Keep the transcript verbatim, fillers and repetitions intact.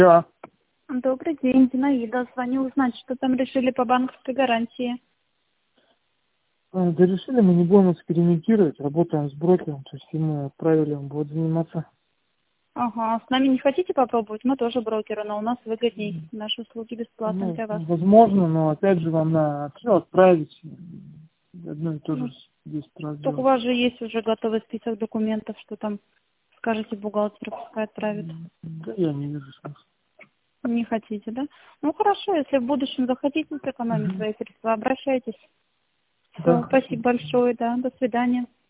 Да. Добрый день, Зинаида. Звоню узнать, что там решили по банковской гарантии. А, Да решили, мы не будем экспериментировать, работаем с брокером, то есть ему отправили, он будет заниматься. Ага, с нами не хотите попробовать? Мы тоже брокеры, но у нас выгодней. Наши услуги бесплатны Ну, для вас. возможно, но опять же вам надо все отправить, одно и то же Ну, десять раз так у делать. вас же есть уже готовый список документов, что там скажете бухгалтеру, пускай отправит. Да я не вижу смысла. Не хотите, да? Ну хорошо, если в будущем захотите сэкономить Мгм. свои средства, обращайтесь. Да, Все, хорошо. спасибо большое, да, до свидания.